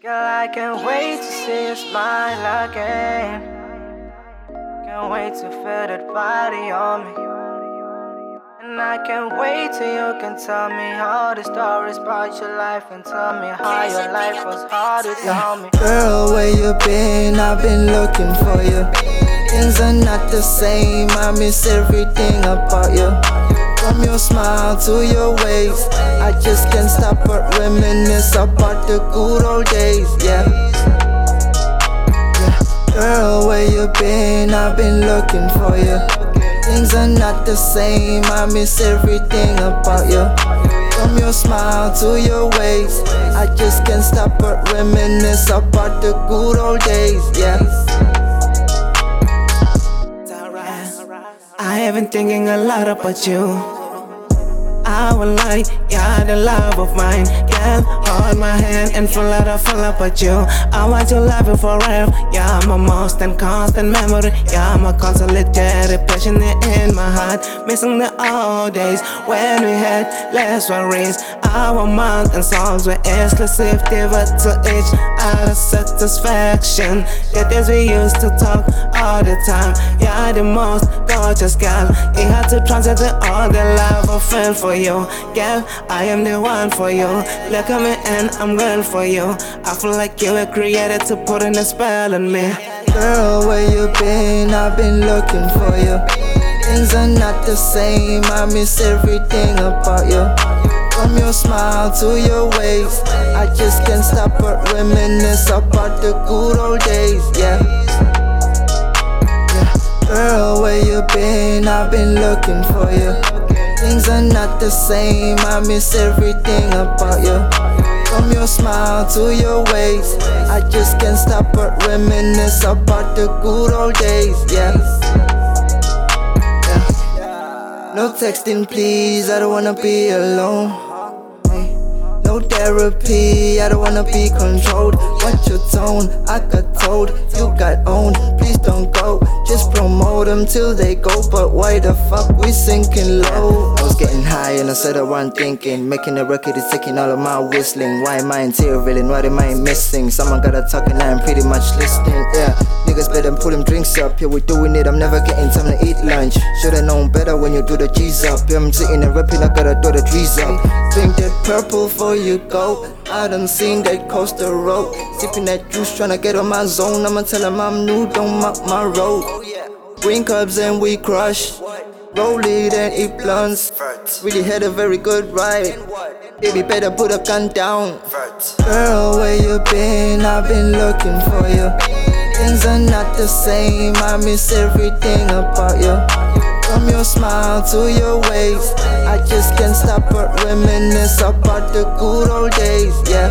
Girl, I can't wait to see you smile again. Can't wait to feel that body on me. And I can't wait till you can tell me all the stories about your life and tell me how your life was hard to tell me. Girl, where you been? I've been looking for you. Things are not the same, I miss everything about you. From your smile to your ways, I just can't stop but reminisce about the good old days, yeah. Girl, where you been? I've been looking for you. Things are not the same, I miss everything about you. From your smile to your ways, I just can't stop but reminisce about the good old days, yeah. I have been thinking a lot about you. I will lie, you're the love of mine. Girl, hold my hand and fall about you. I want to love you forever. You're my most and constant memory. You're my consolidated passion in my heart. Missing the old days when we had less worries. Our mind and souls were exclusive, devoted to each other's satisfaction. The days we used to talk all the time. You're the most gorgeous girl. It had to translate all the love I felt for you. Girl, I am the one for you. Look at me and I'm real for you. I feel like you were created to put in a spell on me. Girl, where you been? I've been looking for you. Things are not the same, I miss everything about you. From your smile to your ways, I just can't stop but reminisce about the good old days, yeah. Girl, where you been? I've been looking for you. Things are not the same, I miss everything about you. From your smile to your ways, I just can't stop but reminisce about the good old days, yeah. No texting please, I don't wanna be alone. No therapy, I don't wanna be controlled. Watch your tone, I got told, you got owned. Please don't go, just promote them till they go. But why the fuck we sinking low? I was getting high and I said I wasn't thinking. Making a record is taking all of my whistling. Why am I interviewing? What am I missing? Someone gotta talk and I'm pretty much listening, yeah. Niggas better pull them drinks up, yeah we doing it, I'm never getting time to eat lunch. Should've known better when you do the G's up. Yeah I'm sitting and rapping, I gotta do the trees up. Drink that purple before you go. I done seen that coaster road. Sipping that juice, tryna get on my zone. I'ma tell him I'm new, don't mark my road. Green cups and we crush. Roll it and eat blunts. Really had a very good ride. Baby, better put a gun down. Girl, where you been? I've been looking for you. Things are not the same, I miss everything about you. From your smile to your ways, I just can't stop but reminisce about the good old days, yeah.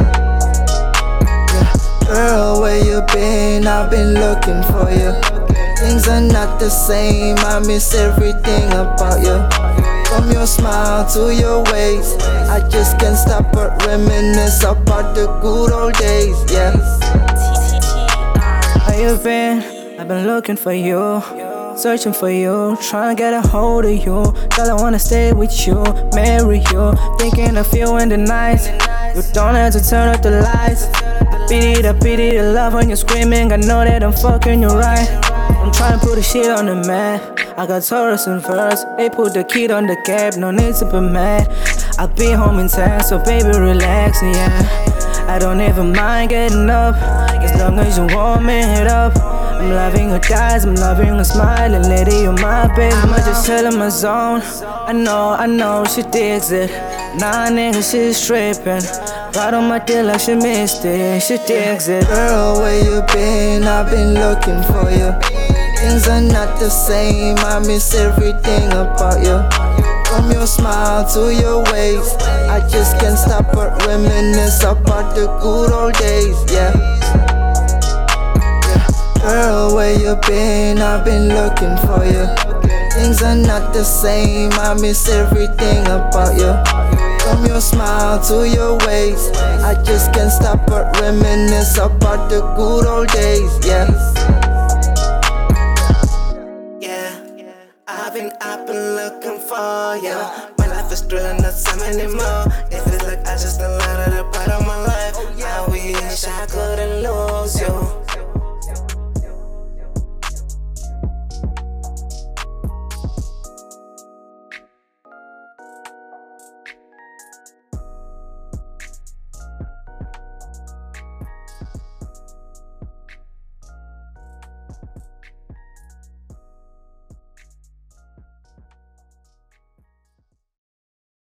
Girl, where you been? I've been looking for you. Things are not the same, I miss everything about you. From your smile to your ways, I just can't stop but reminisce about the good old days, yeah. Where you been? I've been looking for you. Searching for you, trying to get a hold of you. Girl, I wanna stay with you, marry you. Thinking of you in the night. You don't have to turn up the lights. Pity the love when you're screaming. I know that I'm fucking you right. I'm trying to put the shit on the map. I got Taurus and verse. They put the key on the cab, no need to be mad. I'll be home in time, so baby relax, yeah. I don't even mind getting up, as long as you warm it up. I'm loving her thighs, I'm loving her smile, and lady, you're my baby. I'ma just chill in my zone. I know, she digs it. Nah, nigga, she's trippin'. Right on my dick like she missed it, she digs it. Girl, where you been? I've been looking for you. Things are not the same, I miss everything about you. From your smile to your ways, I just can't stop but reminisce about the good old days, yeah. Girl, where you been? I've been looking for you. Things are not the same, I miss everything about you. From your smile to your ways, I just can't stop but reminisce about the good old days, yeah. I've been looking for you. My life is thrilling, not time anymore. It feels like I just learned a part of my life. I wish